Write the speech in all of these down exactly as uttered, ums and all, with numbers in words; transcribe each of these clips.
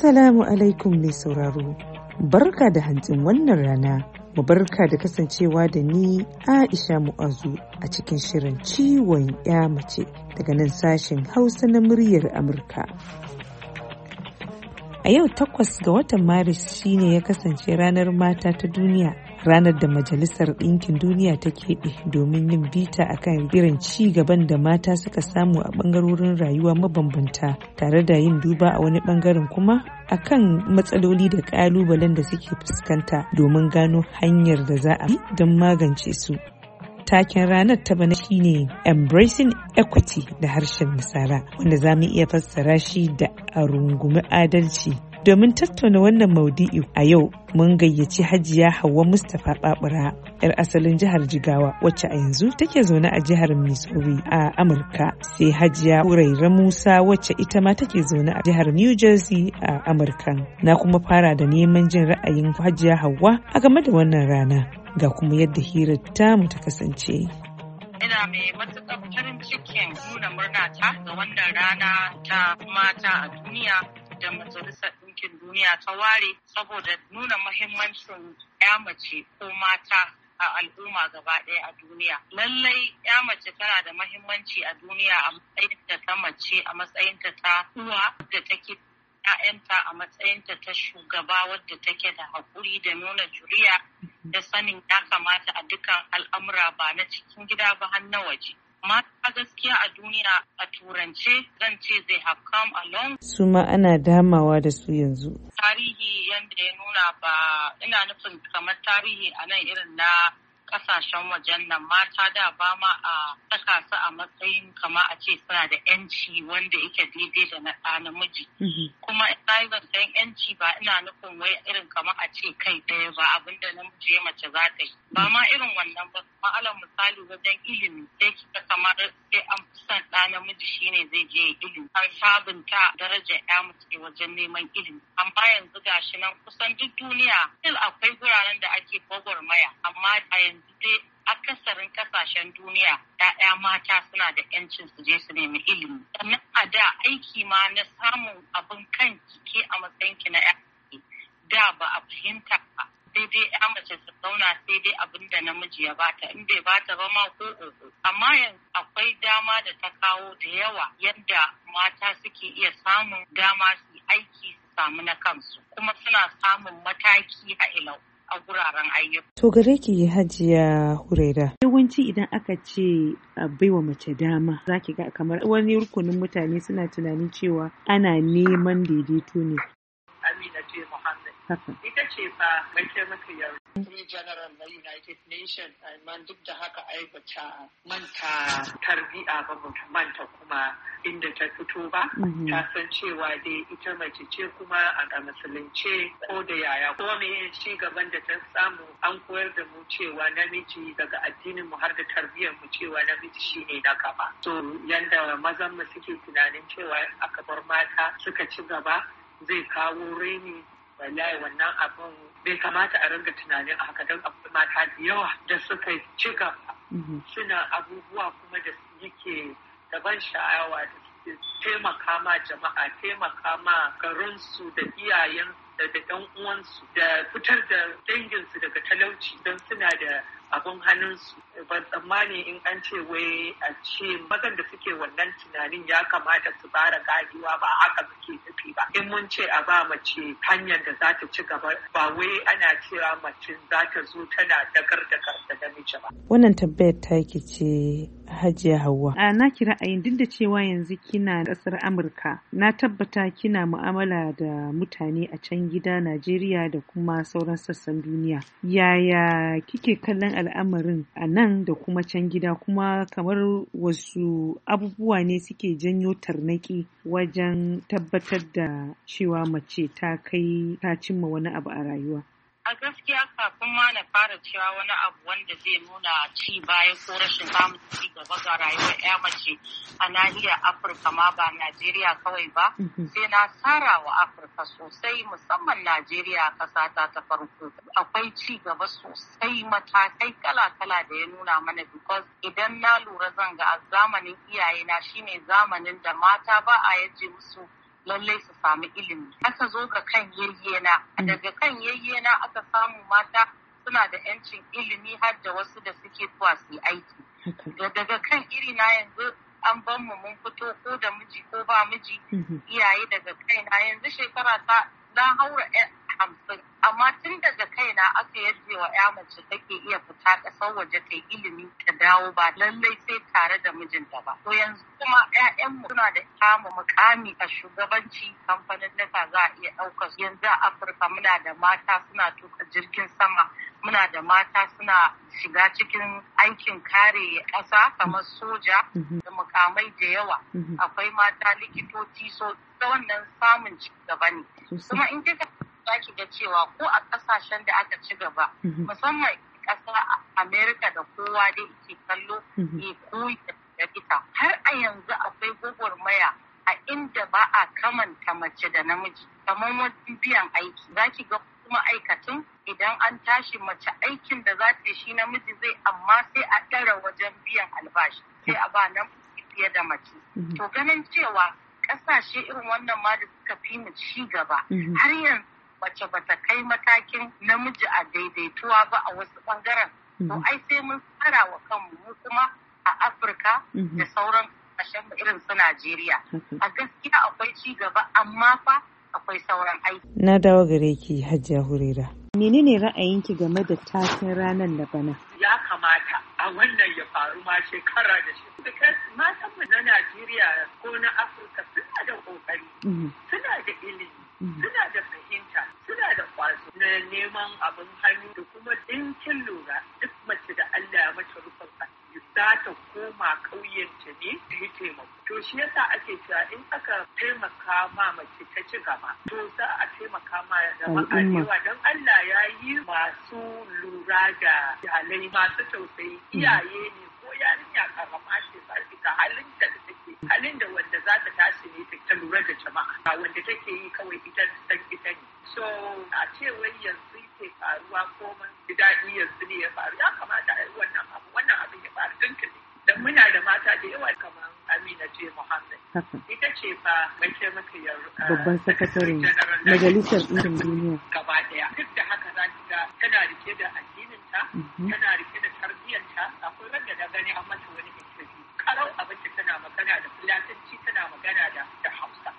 Assalamu alaikum mai sauraro, barka da hantsin wannan rana, mu barka da kasancewa da ni Aisha Mu'azu a cikin shirin ciwon ya mace daga nan sashen Hausa na muryar Amurka. A yau takwas ga watan Maris shine ya kasance ranar mata ta duniya, ranar da Majalisar Ɗinkin Duniya ta keɓe domin yin bita akan irin ci gaban da mata suka samu a ɓangarorin rayuwa mabambanta, tare da yin duba a wani ɓangaren kuma akan matsaloli da ƙalubalen da suke fuskanta domin gano hanyar da za a bi don magance su. Taken ranar ta bana shine Embracing Equity da harshen Nasara, wanda za mu iya fassara shi da a rungumi adalci. Domin tattauna wannan maudu'i a yau mun gayyaci Hajiya Hauwa Mustapha Babura, 'yar asalin jihar Jigawa wacce a yanzu take zaune a jihar Missouri a Amurka, sai Hajiya Huraira Musa wacce ita ma take zaune a jihar New Jersey a Amurka. Na kuma fara da neman jin ra'ayin Hajiya Hauwa a game da wannan rana, ga kuma yadda hirar tamu ta kasance. Ina mai matuƙar farin cikin nuna murna ta ga wannan rana ta mata a duniya da Majalisar Ɗinkin Duniya ta ware saboda nuna muhimmancin ya mace ko mata a al'umma gaba ɗaya a duniya. Lallai ya mace tana da muhimmanci a duniya a matsayinta ta mace, a matsayinta ta uwa da take ‘ya'yanta, a matsayinta ta shugaba wadda take da haƙuri da nuna juriya da sanin ya kamata a dukkan al'amura ba na cikin gida ba har na waje. Mata gaskiya a duniya a turance zan ce they have come along. Su ma ana damawa da su yanzu. Tarihi yadda ya nuna ba ina nufin kamar tarihi a nan irin na kasashen wajen nan, mata da ba ma a saka su a matsayin kama a ce suna da yanci wanda yake daidai da na ɗa namiji. Kuma ina zancen yanci ba ina nufin wai irin kama a ce kai ɗaya ba abinda namiji ya mace za ta yi. Ba ma irin wannan ba, ma'alar misali wajen ilimi sai kika kamar sai an fi son ɗa namiji shine zai je ilimi. An sabunta darajar ya mace wajen neman ilimi. Amma yanzu gashi nan kusan duk duniya still akwai guraren da ake gwagwarmaya, amma a yanzu dai akasarin kasashen duniya ‘ya'ya mata suna da ‘yancin su je su nemi ilimi. Sannan a da aiki ma na samun abin kan ke a matsayinki na ‘ya da ba a fahimta ba. Sai dai ‘ya mace su zauna sai dai abin da namiji ya bata, in bai bata ba ma ko oho. Amma yanzu akwai dama da ta kawo da yawa yadda mata suke iya samun dama su yi aiki su samu na kansu, kuma suna samun mataki a ilau a guraren ayyuka. To gare ki Hajiya Huraira. Yawanci idan aka ce a baiwa mace dama, za ki ga kamar wani rukunin mutane suna tunanin cewa ana neman daidaito ne. Amina ce Muhammad. Ita ce fa mataimakiyar Secretary General na United Nations, amma duk da haka ai bata manta tarbiya ba, bata manta kuma inda ta fito ba. Ta san cewa dai ita mace ce kuma a musulunce ko da yaya ko me ci gaban da ta samu an koyar da mu cewa namiji daga addinin mu har da tarbiyyar mu cewa namiji shine na gaba. So yanda mazan mu suke tunanin cewa aka bar mata suka ci gaba zai kawo raini, wallahi wannan abun bai kamata a ringa tunanin a haka, don akwai mata da yawa da suka ci gaba suna abubuwa kuma da yake da ban sha'awa da suke taimaka ma jama'a, taimaka ma garinsu da iyayen da ɗan uwansu da fitar da danginsu daga talauci, don suna da abun hannunsu. Ban tsammani in an ce wai a ce mazan da suke wannan tunanin ya kamata su fara ganewa ba haka suke nufi ba. In mun ce a ba mace hanyar da za ta ci gaba, ba wai ana cewa mace za ta zo tana dagar-dagar da namiji ba. Wannan tabbayar taki ce Hajiya Hauwa. A na ki ra'ayin duk da cewa yanzu kina ƙasar Amurka, na tabbata kina mu'amala da mutane a can gida Najeriya da kuma sauran sassan duniya. Yaya kike kallon al'amarin a nan da kuma can gida, kuma kamar wasu abubuwa ne suke janyo tarnaki wajen tabbatar da cewa mace ta kai ta cimma wani abu a rayuwa? A gaskiya kafin ma na fara cewa wani abu wanda zai nuna ci baya ko rashin samun ci gaba ga rayuwar ya mace a nahiyar Afirka ma ba Najeriya kawai ba, sai na tsara wa Afirka sosai, musamman Najeriya ƙasa ta ta farko. Akwai ci gaba sosai, matakai kala-kala da ya nuna mana, because idan na lura zan ga a zamanin iyayena shine zamanin da mata ba a yaje musu lallai su samu ilimi. Aka zo ga kan yayyena, daga kan yayyena aka samu mata suna da yancin ilimi har da wasu da suke zuwa su yi aiki. Daga kan irina yanzu an ban mu mun fito ko da miji ko ba miji, iyaye daga kaina yanzu shekara ta na haura hamsin, amma tun daga kaina aka yarje wa ya mace take iya fita ƙasar waje ta yi ilimi ta dawo ba lallai sai tare da mijinta ba. To yanzu kuma ƴaƴanmu suna da kama mukami a shugabanci, kamfanin naka za a iya ɗaukar yanzu a Afirka muna da mata suna tuka jirgin sama, muna da mata suna shiga cikin aikin kare ƙasa kamar soja da mukamai da yawa. Akwai mata likitoci, so ta wannan samun ci gaba ne. Kuma in kika zaki ga cewa ko a kasashen da aka ci gaba, musamman ƙasa Amerika da kowa dai ke kallo ya koyi da ita, har a yanzu akwai gwagwarmaya a inda ba a kamanta mace da namiji kamar wajen biyan aiki. Zaki ga kuma aikatun idan an tashi mace aikin da za ta shi namiji zai, amma sai a ɗara wajen biyan albashi sai a ba nan fiye da mace. To ganin cewa ƙasashe irin wannan ma da suka fi mu ci gaba har yanzu mace bata kai matakin namiji a daidaituwa ba a wasu ɓangaren. To ai sai mun tsara wa kanmu mu kuma a Afirka da sauran ƙasashen irin su Najeriya. A gaskiya akwai ci gaba amma fa akwai sauran aiki. Na dawo gare ki Hajiya Huraira. Menene ra'ayinki game da taken ranar da bana? Ya kamata a wannan ya faru ma shekara da shekara. Because matan mu na Najeriya ko na Afirka suna da kokari, suna da ilimi, suna da fahimta, suna da kwazo na neman abin hannu da kuma dinkin lura duk mace da Allah ya mata rufin asiri za ta koma ƙauyenta ne ta yi taimako. To shi yasa ake cewa in aka taimaka ma mace ta ci gaba, to za a taimaka ma jama'a yawa don Allah ya yi masu lura da iyalai masu tausayi, iyaye ne ko yarinya karama ce za ta halin da take halin da wanda za ta tashi ne ta lura da jama'a wanda take yi kawai ita san ita ne. So a ce wai yanzu ke faruwa ko mun ji daɗi yanzu ne ya faru, ya kamata a yi wannan abu wannan abin ya faru tuntuni. Dan muna da mata da yawa kamar Amina J. Muhammad. Ita ce fa mai taimakiyar babban sakataren Majalisar Ɗinkin Duniya. Gaba ɗaya. Duk da haka za ki ga tana rike da addininta, tana rike da tarbiyyarta. Akwai wanda da gani an mata wani interview. Karau abinci tana magana da Fulatanci, tana magana da da Hausa.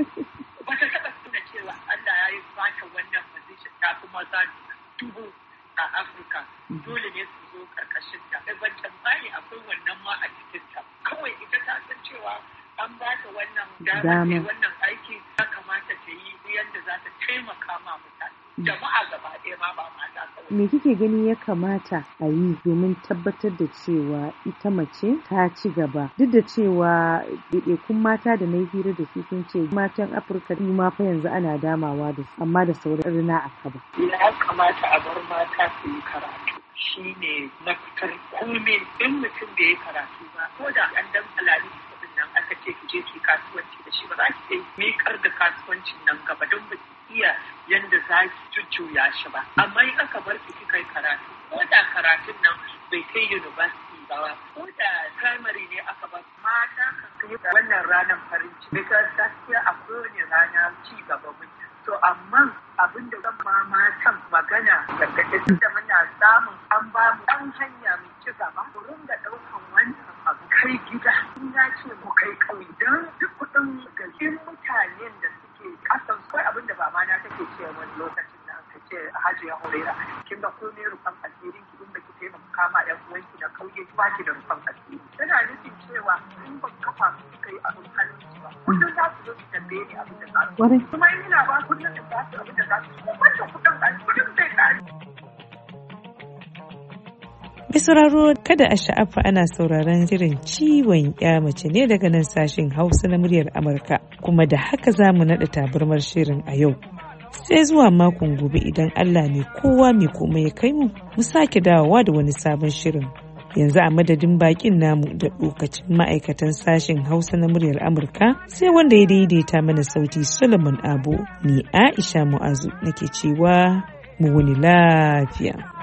Bata taɓa tuna cewa Allah ya yi mata wannan position ta kuma za dubu a Afirka. Dole ne su zo karkashin ta. Ban tambayi akwai wannan ma a cikin ta. Kawai ita ta san cewa an ba ta wannan dama wannan aiki ya kamata ta yi yadda za ta taimaka ma mutane. Jama'a gaba ɗaya ma ba mata kawai. Me kike gani ya kamata a yi domin tabbatar da cewa ita mace ta ci gaba? Duk da cewa ɗaiɗaikun mata da na yi hira da su sun ce matan Afirka su ma fa yanzu ana damawa da su amma da sauran rina a kaba. Ya kamata a bar mata su yi karatu. Shi ne mafitar kome in mutum bai yi karatu ba, ko da an dan halali kuɗin nan aka ce ki je ki kasuwanci da shi ba za ki iya miƙar da kasuwancin nan gaba don ba ki iya yanda za ki jujjuya shi ba. Amma in aka bar ki kika yi karatu, ko da karatun nan bai kai university ba, ko da primary ne aka bar mata kan yi wannan ranar farin ciki. Because gaskiya a kowane rana ci gaba mutum. To amma abin da zan ma matan magana gargaɗe da muna samun an ba mu ɗan hanya mai ci gaba, ku ringa ɗaukan wannan abu kai gida. In ya ce mu kai ƙauye don duk kuɗin galin mutanen da suke ƙasan kai abin da ba ma na take ce wani lokacin da aka ce Hajiya Huraira kin ga komai rufan asirin ki in baki taimaka kama ƴan uwanki na ƙauye ba ki da rufan asiri. Tana nufin cewa in ban kafa su suka yi abin hannun ba kullum za su zo su tambaye ni abin da za su. Kuma ina ba kullum da za su abin da za su. Wannan kuɗin a kullum zai ƙare. Mai sauraro kada a sha'afa ana sauraron shirin ciwon ya mace ne daga nan sashen Hausa na muryar Amurka, kuma da haka za mu naɗa tabarmar shirin a yau. Sai zuwa makon gobe idan Allah mai kowa mai komai ya kai mu, mu sake dawowa da wani sabon shirin. Yanzu a madadin bakin namu da lokacin ma'aikatan sashen Hausa na muryar Amurka, sai wanda ya daidaita mana sauti Solomon Abo, ni Aisha Mu'azu nake cewa mu wuni lafiya.